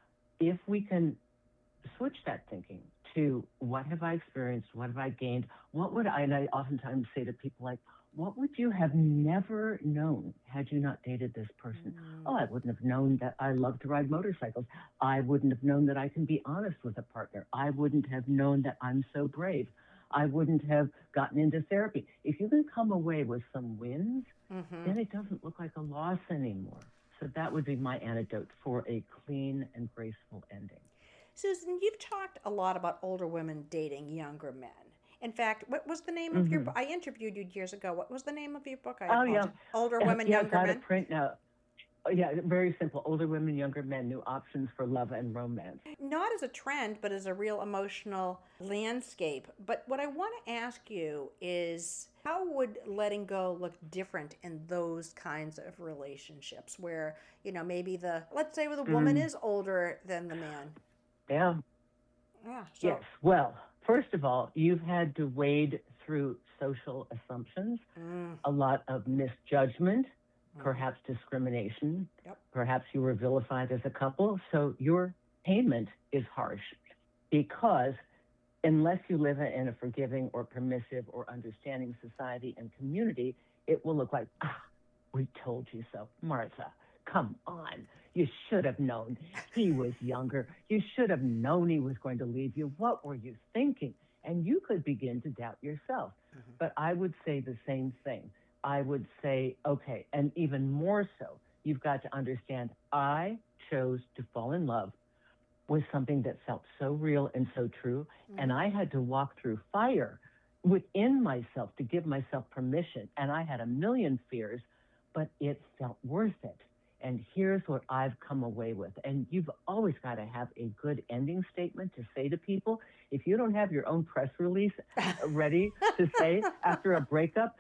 C: If we can switch that thinking to what have I experienced? What have I gained? What would I, and I oftentimes say to people like, what would you have never known had you not dated this person? Mm. Oh, I wouldn't have known that I love to ride motorcycles. I wouldn't have known that I can be honest with a partner. I wouldn't have known that I'm so brave. I wouldn't have gotten into therapy. If you can come away with some wins, mm-hmm. then it doesn't look like a loss anymore. So that would be my antidote for a clean and graceful ending.
B: Susan, you've talked a lot about older women dating younger men. In fact, what was the name mm-hmm. of your book? I interviewed you years ago. What was the name of your book? I
C: oh, yeah.
B: Older Women,
C: yeah,
B: Younger
C: got
B: Men?
C: It print now. Oh, yeah, very simple. Older Women, Younger Men, New Options for Love and Romance.
B: Not as a trend, but as a real emotional landscape. But what I want to ask you is, how would letting go look different in those kinds of relationships where, you know, maybe the, let's say the woman mm. is older than the man?
C: Yeah.
B: Yeah. So.
C: Yes. Well, first of all, you've had to wade through social assumptions, mm. a lot of misjudgment, mm. perhaps discrimination. Yep. Perhaps you were vilified as a couple. So your payment is harsh because unless you live in a forgiving or permissive or understanding society and community, it will look like, ah, we told you so. Martha, come on. You should have known he was younger. You should have known he was going to leave you. What were you thinking? And you could begin to doubt yourself. Mm-hmm. But I would say the same thing. I would say, okay, and even more so, you've got to understand, I chose to fall in love with something that felt so real and so true. Mm-hmm. And I had to walk through fire within myself to give myself permission. And I had a million fears, but it felt worth it. And here's what I've come away with. And you've always got to have a good ending statement to say to people. If you don't have your own press release ready to say after a breakup,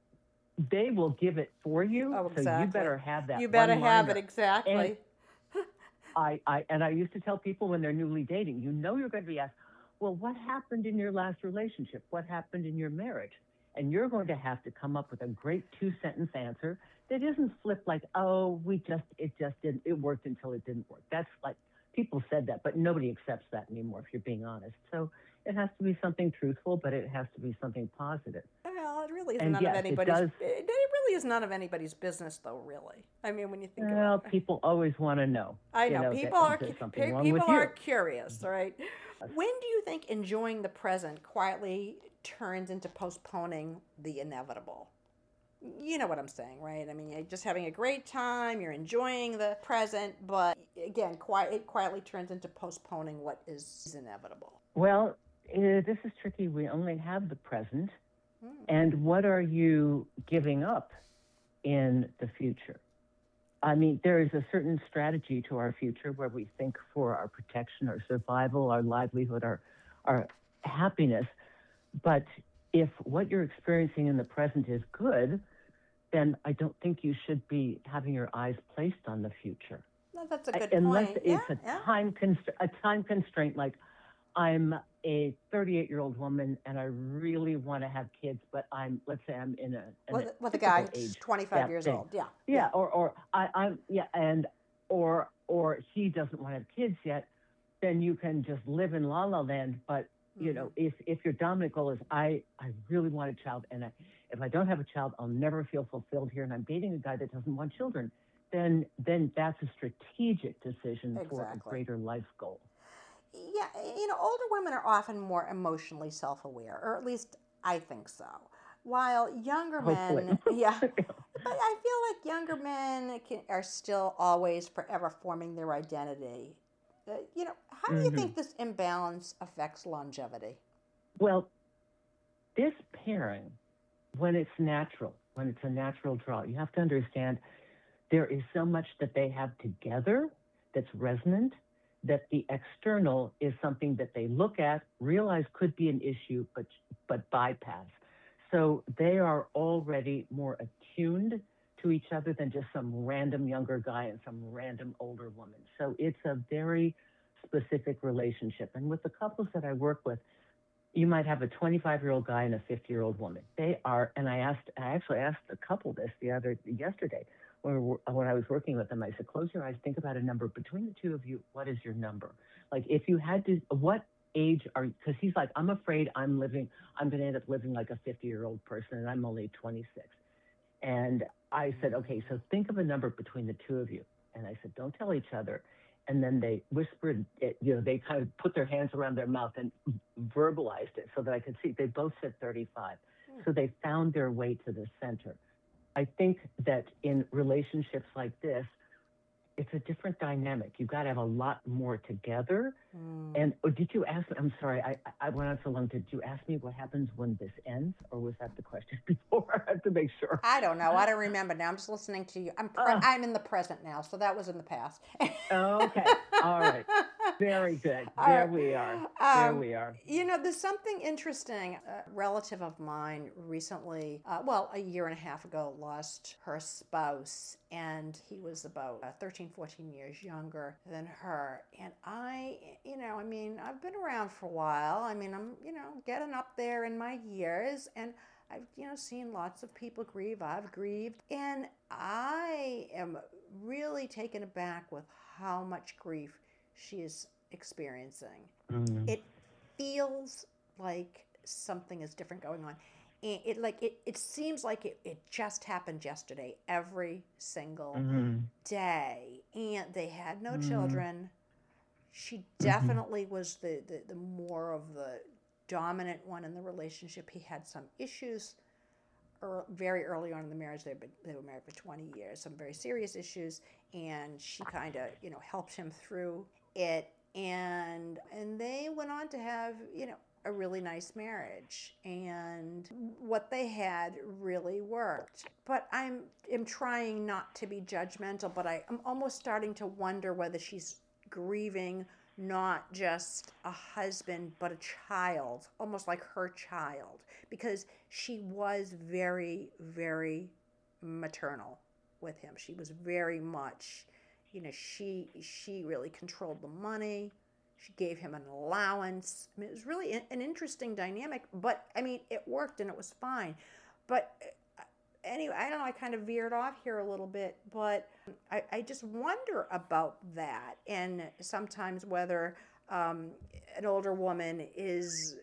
C: they will give it for you.
B: Oh, exactly.
C: So you better have that.
B: You better
C: one-liner.
B: have it, exactly.
C: And, I, I, and I used to tell people when they're newly dating, you know you're going to be asked, well, what happened in your last relationship? What happened in your marriage? And you're going to have to come up with a great two-sentence answer that isn't flipped like, oh, we just, it just didn't, it worked until it didn't work. That's like, people said that, but nobody accepts that anymore if you're being honest. So it has to be something truthful, but it has to be something positive.
B: Well, it really is
C: And
B: none
C: yes,
B: of
C: it
B: anybody's.
C: does-
B: It, it really is none of anybody's business, though. Really, I mean, when you think
C: Well,
B: about it.
C: people always want to know.
B: I
C: you
B: know,
C: know
B: people
C: that
B: are
C: there's
B: cu-
C: something
B: pe-
C: wrong
B: people
C: with
B: are
C: you.
B: curious, right? When do you think enjoying the present quietly turns into postponing the inevitable? You know what I'm saying, right? I mean, you're just having a great time, you're enjoying the present, but again, quiet, it quietly turns into postponing what is inevitable.
C: Well, uh, this is tricky. We only have the present.
B: Hmm.
C: And what are you giving up in the future? I mean, there is a certain strategy to our future where we think for our protection, our survival, our livelihood, our, our happiness. But if what you're experiencing in the present is good, then I don't think you should be having your eyes placed on the future.
B: No, that's a good
C: I, unless
B: point.
C: it's
B: yeah,
C: a
B: yeah.
C: time const- a time constraint, like I'm a thirty-eight-year-old woman and I really want to have kids, but I'm, let's say I'm in a, in
B: With,
C: a
B: with a guy
C: typical age
B: twenty-five
C: that
B: years
C: thing.
B: old, yeah.
C: Yeah, or or I, I'm yeah, and or or he doesn't want to have kids yet, then you can just live in La La Land. But you
B: Mm-hmm.
C: know, if if your dominant goal is I I really want a child, and I, if I don't have a child, I'll never feel fulfilled here, and I'm dating a guy that doesn't want children, then then that's a strategic decision for a
B: Exactly.
C: greater life goal.
B: Yeah, you know, older women are often more emotionally self-aware, or at least I think so. While younger
C: Hopefully.
B: men, yeah, but I feel like younger men can, are still always forever forming their identity. Uh, you know, how do you
C: Mhm.
B: think this imbalance affects longevity?
C: Well, this pairing, when it's natural, when it's a natural draw, you have to understand there is so much that they have together that's resonant, that the external is something that they look at, realize could be an issue, but but bypass. So they are already more attuned to each other than just some random younger guy and some random older woman. So it's a very specific relationship. And with the couples that I work with, you might have a twenty-five-year-old guy and a fifty-year-old woman. They are, and I asked, I actually asked a couple this the other yesterday when, we were, when I was working with them. I said, close your eyes, think about a number between the two of you. What is your number? Like, if you had to, what age are you? Because he's like, I'm afraid I'm living, I'm going to end up living like a fifty-year-old person, and I'm only twenty-six. And I said, okay, so think of a number between the two of you. And I said, don't tell each other. And then they whispered it, you know, they kind of put their hands around their mouth and verbalized it so that I could see. They both said thirty-five. Mm. So they found their way to the center. I think that in relationships like this, it's a different dynamic. You've got to have a lot more together. Mm. And oh, did you ask, I'm sorry, I, I went on so long. Did you ask me what happens when this ends? Or was that the question before? I have to make sure.
B: I don't know. I don't remember now. I'm just listening to you. I'm pre- uh, I'm in the present now, so that was in the past.
C: Okay. All right. Very good. There right. we are. There um, we are.
B: You know, there's something interesting. A relative of mine recently, uh, well, a year and a half ago, lost her spouse, and he was about uh, thirteen, fourteen years younger than her. And I, you know, I mean, I've been around for a while. I mean, I'm, you know, getting up there in my years, and I've, you know, seen lots of people grieve. I've grieved, and I am really taken aback with how much grief she is experiencing. Mm. It feels like something is different going on. And it like it, it seems like it, it just happened yesterday, every single mm-hmm. day. And they had no mm. children. She definitely mm-hmm. was the, the, the more of the dominant one in the relationship. He had some issues er, very early on in the marriage. They, they were married for twenty years, some very serious issues. And she kind of, you know, helped him through it. And and they went on to have, you know, a really nice marriage, and what they had really worked. But I'm am trying not to be judgmental, but I, I'm almost starting to wonder whether she's grieving not just a husband, but a child, almost like her child, because she was very, very maternal with him. She was very much you know, she she really controlled the money. She gave him an allowance. I mean, it was really an interesting dynamic, but I mean, it worked and it was fine. But anyway, I don't know, I kind of veered off here a little bit, but I, I just wonder about that, and sometimes whether um, an older woman is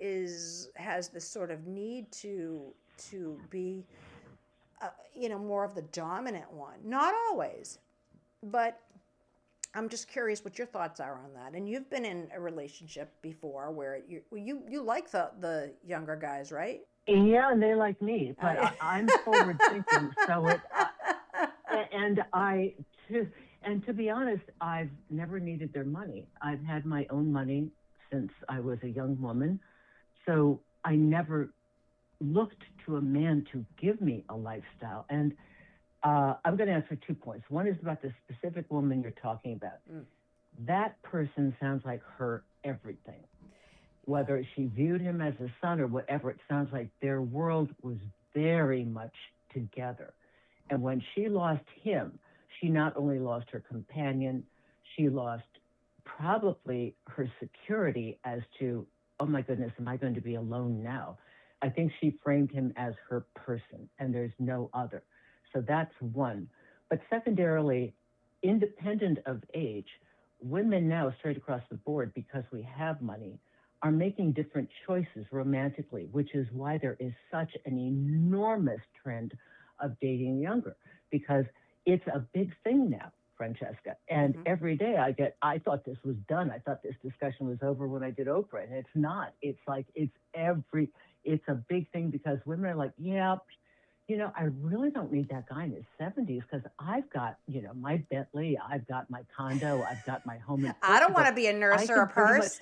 B: is has this sort of need to to be, uh, you know, more of the dominant one. Not always, but I'm just curious what your thoughts are on that. And you've been in a relationship before where you you you like the the younger guys, right?
C: Yeah, and they like me, but I, I'm forward thinking. So it, uh, and I, to, and to be honest, I've never needed their money. I've had my own money since I was a young woman, so I never looked to a man to give me a lifestyle. And uh, I'm going to answer two points. One is about the specific woman you're talking about. Mm. That person sounds like her everything. Whether she viewed him as a son or whatever, it sounds like their world was very much together. And when she lost him, she not only lost her companion, she lost probably her security as to, oh my goodness, am I going to be alone now? I think she framed him as her person, and there's no other. So that's one. But secondarily, independent of age, women now, straight across the board, because we have money, are making different choices romantically, which is why there is such an enormous trend of dating younger, because it's a big thing now, Francesca. And mm-hmm. every day I get, I thought this was done. I thought this discussion was over when I did Oprah, and it's not. It's like, it's every, it's a big thing because women are like, yeah, you know, I really don't need that guy in his seventies because I've got, you know, my Bentley, I've got my condo, I've got my home. In
B: I don't want to be a nurse or a purse.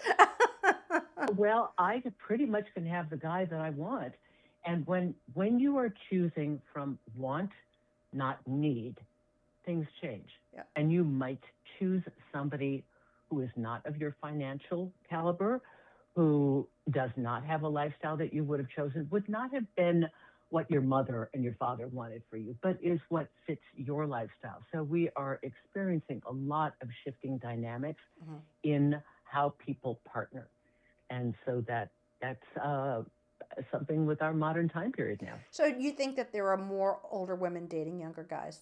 C: Well, I pretty much can have the guy that I want. And when when you are choosing from want, not need, things change. Yeah. And you might choose somebody who is not of your financial caliber, who does not have a lifestyle that you would have chosen, would not have been what your mother and your father wanted for you, but is what fits your lifestyle. So we are experiencing a lot of shifting dynamics mm-hmm. in how people partner. And so that that's uh, something with our modern time period now.
B: So you think that there are more older women dating younger guys?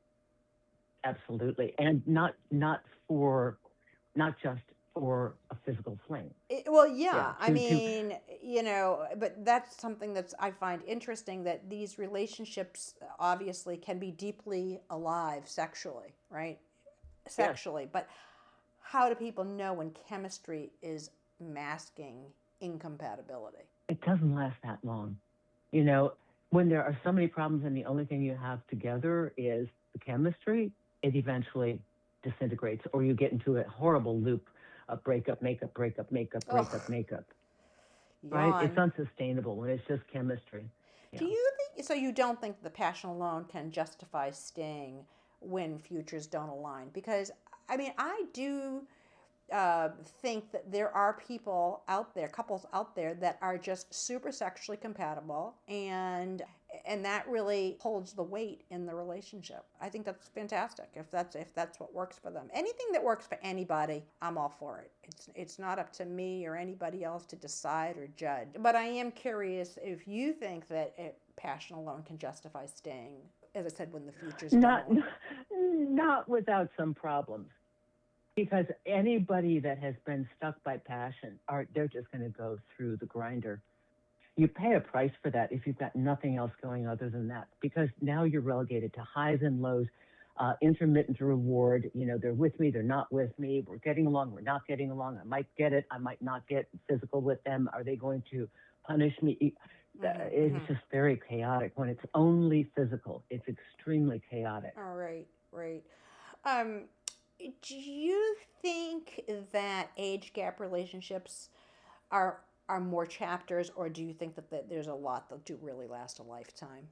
C: Absolutely. And not not for, not just for a physical fling.
B: It, well, yeah. yeah to, I mean, to, you know, but that's something that's I find interesting, that these relationships obviously can be deeply alive sexually, right? Sexually. Yes. But how do people know when chemistry is masking incompatibility?
C: It doesn't last that long. You know, when there are so many problems and the only thing you have together is the chemistry, it eventually disintegrates, or you get into a horrible loop of breakup, makeup, breakup, makeup, breakup, Ugh. makeup.
B: Yawn.
C: Right? It's unsustainable when it's just chemistry. Yeah.
B: Do you think, so you don't think the passion alone can justify staying when futures don't align? Because, I mean, I do uh, think that there are people out there, couples out there that are just super sexually compatible, and and that really holds the weight in the relationship. I think that's fantastic if that's if that's what works for them. Anything that works for anybody, I'm all for it. It's it's not up to me or anybody else to decide or judge. But I am curious if you think that it, passion alone can justify staying, as I said, when the future's
C: not
B: don't.
C: Not without some problems. Because anybody that has been stuck by passion, are they're just going to go through the grinder. You pay a price for that if you've got nothing else going other than that, because now you're relegated to highs and lows, uh, intermittent reward. You know, they're with me, they're not with me. We're getting along, we're not getting along. I might get it, I might not get physical with them. Are they going to punish me? Mm-hmm. It's just very chaotic. When it's only physical, it's extremely chaotic.
B: All right, right. Um, do you think that age gap relationships are are more chapters, or do you think that, that there's a lot that do really last a lifetime?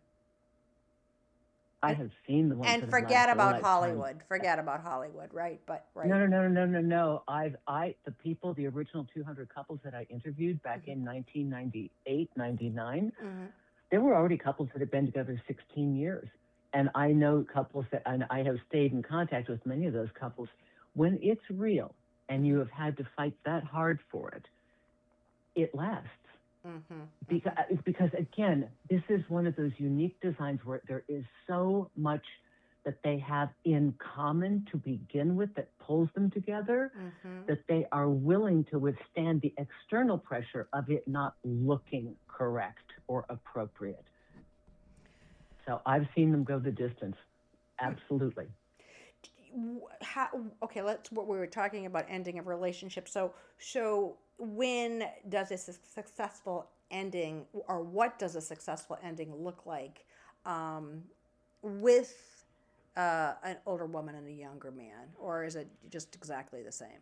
C: I have seen the ones
B: and
C: that
B: forget
C: have
B: about Hollywood. Forget about Hollywood, right? But right.
C: No, no, no, no, no, no. I've I the people, the original two hundred couples that I interviewed back mm-hmm. in nineteen ninety-eight, ninety-nine, mm-hmm. there were already couples that had been together sixteen years. and I know couples that, and I have stayed in contact with many of those couples, when it's real and you have had to fight that hard for it, it lasts.
B: Mm-hmm.
C: Because, because again, this is one of those unique designs where there is so much that they have in common to begin with that pulls them together,
B: Mm-hmm.
C: that they are willing to withstand the external pressure of it not looking correct or appropriate. So I've seen them go the distance. Absolutely.
B: How, okay, let's, what we were talking about ending a relationship. So, so when does a su- successful ending, or what does a successful ending look like um, with uh, an older woman and a younger man, or is it just exactly the same?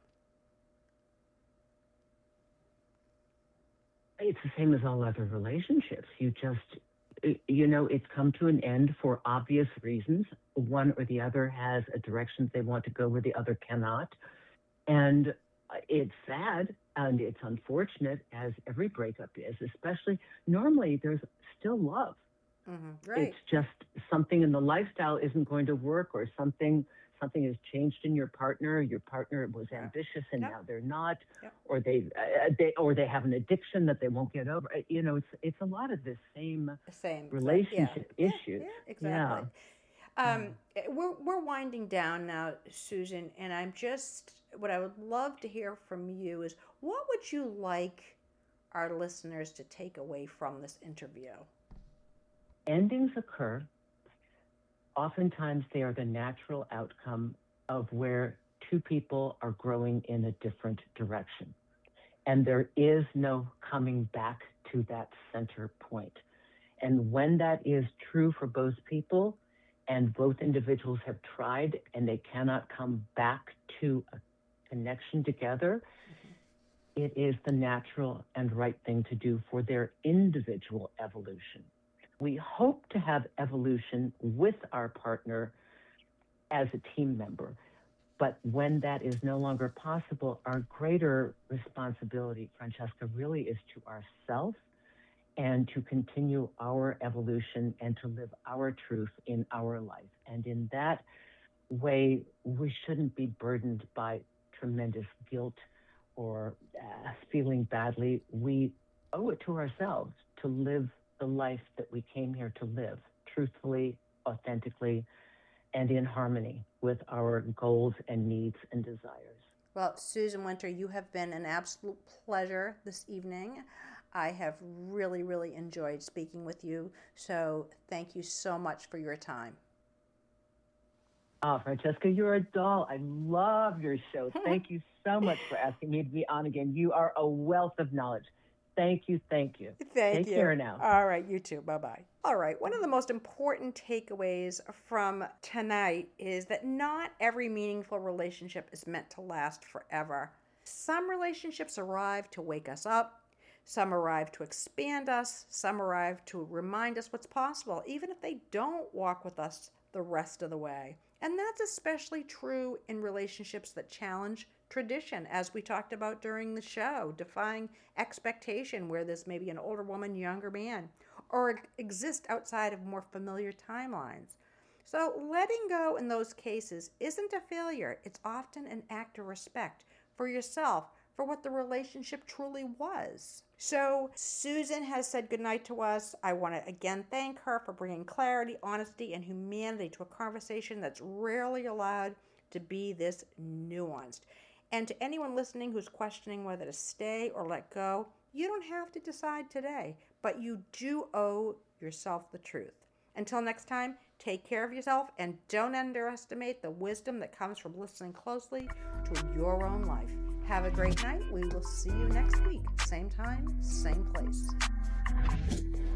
C: It's the same as all other relationships. You just, you know, it's come to an end for obvious reasons. One or the other has a direction they want to go where the other cannot. And it's sad and it's unfortunate, as every breakup is, especially normally there's still love.
B: Mm-hmm. Right.
C: It's just something in the lifestyle isn't going to work, or something something has changed in your partner. Your partner was ambitious and
B: Yep.
C: now they're not,
B: Yep.
C: or they uh, they or they have an addiction that they won't get over. You know, it's it's a lot of the same
B: Same
C: relationship
B: yeah.
C: issues.
B: Yeah, yeah, exactly. Um, we're we're winding down now, Susan, and I'm just what I would love to hear from you is, what would you like our listeners to take away from this interview?
C: Endings occur. Oftentimes, they are the natural outcome of where two people are growing in a different direction, and there is no coming back to that center point. And when that is true for both people, and both individuals have tried and they cannot come back to a connection together, mm-hmm. it is the natural and right thing to do for their individual evolution. We hope to have evolution with our partner as a team member, but when that is no longer possible, our greater responsibility, Francesca, really is to ourselves, and to continue our evolution and to live our truth in our life. And in that way, we shouldn't be burdened by tremendous guilt or uh, feeling badly. We owe it to ourselves to live the life that we came here to live, truthfully, authentically, and in harmony with our goals and needs and desires.
B: Well, Susan Winter, you have been an absolute pleasure this evening. I have really, really enjoyed speaking with you. So thank you so much for your time.
C: Oh, Francesca, you're a doll. I love your show. Thank you so much for asking me to be on again. You are a wealth of knowledge. Thank you. Thank you.
B: Thank
C: Take
B: you.
C: care now.
B: All right. You too. Bye-bye. All right. One of the most important takeaways from tonight is that not every meaningful relationship is meant to last forever. Some relationships arrive to wake us up. Some arrive to expand us. Some arrive to remind us what's possible, even if they don't walk with us the rest of the way. And that's especially true in relationships that challenge tradition, as we talked about during the show, defying expectation, where there's maybe an older woman, younger man, or exist outside of more familiar timelines. So letting go in those cases isn't a failure. It's often an act of respect for yourself, for what the relationship truly was. So Susan has said goodnight to us. I want to again thank her for bringing clarity, honesty, and humanity to a conversation that's rarely allowed to be this nuanced. And to anyone listening who's questioning whether to stay or let go, you don't have to decide today, but you do owe yourself the truth. Until next time, take care of yourself and don't underestimate the wisdom that comes from listening closely to your own life. Have a great night. We will see you next week. Same time, same place.